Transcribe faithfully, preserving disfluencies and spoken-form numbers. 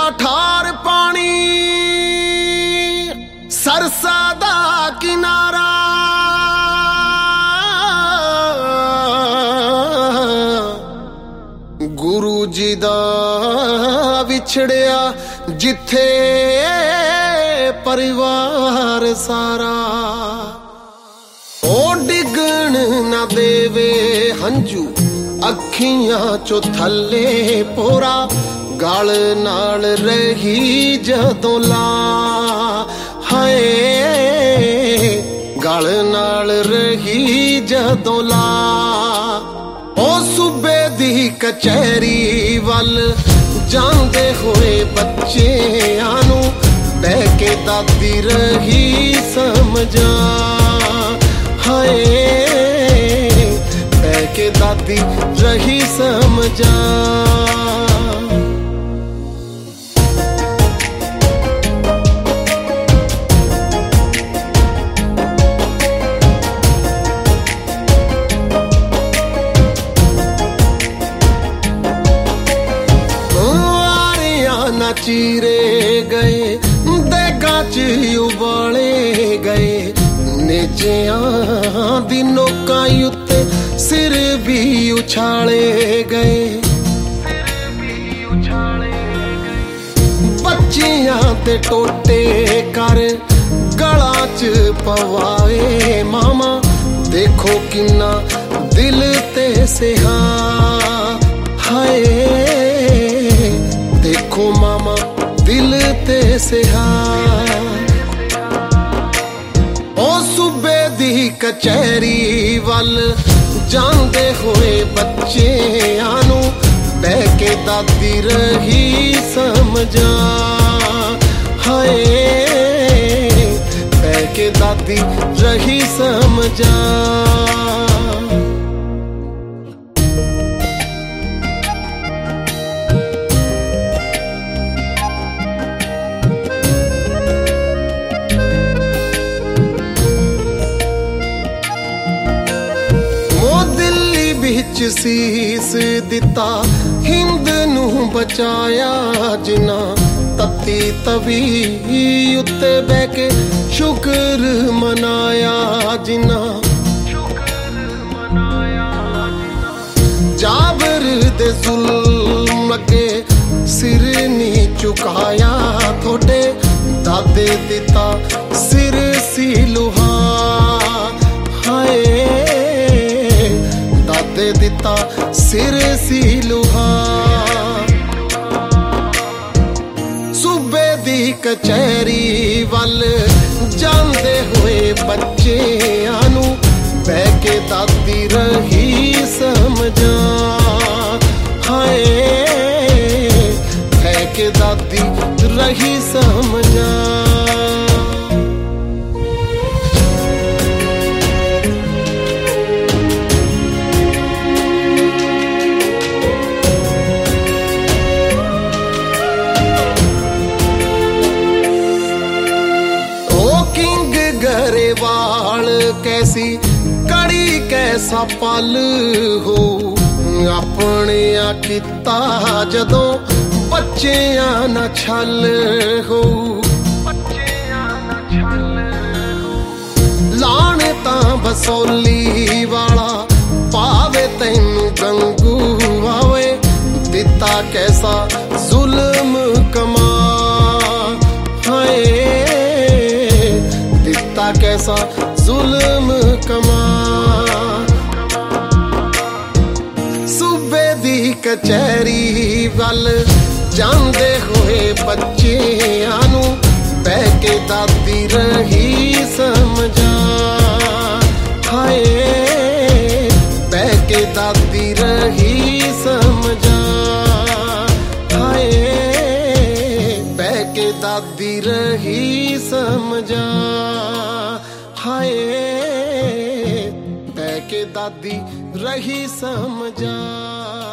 ਠਾਰ ਪਾਣੀ ਸਰਸਾ ਦਾ ਕਿਨਾਰਾ ਗੁਰੂ ਜੀ ਦਾ ਵਿਛੜਿਆ ਜਿੱਥੇ ਪਰਿਵਾਰ ਸਾਰਾ ਉਹ ਡਿੱਗਣ ਨਾ ਦੇਵੇ ਹੰਝੂ ਅੱਖੀਆਂ ਚੋਂ ਥੱਲੇ ਪੋਰਾ ਗਲ ਨਾਲ ਰਹੀ ਜਦੋਂ ਲਾ ਹਾਏ ਗਲ ਨਾਲ ਰਹੀ ਜਦੋਂ ਲਾ ਉਹ ਸੂਬੇ ਦੀ ਕਚਹਿਰੀ ਵੱਲ ਜਾਂਦੇ ਹੋਏ ਬੱਚਿਆਂ ਨੂੰ ਬਹਿ ਕੇ ਦਾਦੀ ਰਹੀ ਸਮਝਾ ਹਾਏ ਬਹਿ ਕੇ ਦਾਦੀ ਰਹੀ ਸਮਝਾ ਚੀਰੇ ਗਏ ਦੇਗਾ ਚ ਉਬਾਲੇ ਗਏ ਨੇਜਿਆਂ ਦੀ ਨੋਕਾਂ ਉੱਤੇ ਸਿਰ ਵੀ ਉਛਾਲੇ ਗਏ ਬੱਚਿਆਂ ਤੇ ਟੋਟੇ ਕਰ ਗਲਾਂ ਚ ਪਵਾਏ ਮਾਮਾ ਦੇਖੋ ਕਿੰਨਾ ਦਿਲ ਤੇ ਸਿਹਾ ਹਾਏ ਦੇਖੋ ਮਾਮਾ ਦਿਲ ਤੇ ਸਿਹਾ ਉਹ ਸੂਬੇ ਦੀ ਕਚਹਿਰੀ ਵੱਲ ਜਾਂਦੇ ਹੋਏ ਬੱਚਿਆਂ ਨੂੰ ਬਹਿ ਕੇ ਦਾਦੀ ਰਹੀ ਸਮਝਾ ਹਾਏ ਬਹਿ ਕੇ ਦਾਦੀ ਰਹੀ ਸਮਝਾ ਵਿੱਚ ਸੀਸ ਦਿੱਤਾ ਹਿੰਦ ਨੂੰ ਬਚਾਇਆ ਜਿਨ੍ਹਾਂ ਤਤੀ ਤਵੀ ਉੱਤੇ ਬਹਿ ਕੇ ਸ਼ੁਕਰ ਮਨਾਇਆ ਜਿਨ੍ਹਾਂ ਜਾਬਰ ਦੇ ਜ਼ੁਲਮ ਅੱਗੇ ਸਿਰ ਨੀ ਝੁਕਾਇਆ ਤੁਹਾਡੇ ਦਾਦੇ ਦਿੱਤਾ ਸਿਰ ਸੀ ਲੋਹਾ ਹਾਏ ਦਾਦੇ ਦਿੱਤਾ ਸਿਰ ਸੀ ਲੋਹਾ ਸੂਬੇ ਦੀ ਕਚਹਿਰੀ ਵੱਲ ਜਾਂਦੇ ਹੋਏ ਬੱਚਿਆਂ ਨੂੰ ਬਹਿ ਕੇ ਦਾਦੀ ਰਹੀ ਸਮਝਾ ਹਾਏ ਬਹਿ ਕੇ ਦਾਦੀ ਰਹੀ ਸਮਝਾ गरेवाल कैसी कड़ी कैसा पल हो अपने किता जदों बच्चियां ना छल हो लाने तां बसोली वाला पावे तैनू गंगू आवे दिता कैसा जुल्म कमा हाय कैसा जुल्म कमा सूबे दी कचहरी वल जांदे होए बच्चियां नू बह के दादी रही समझा हाय बह के दादी रही समझा हाय बह के दादी रही समझा हाय बह के दादी रही समझा।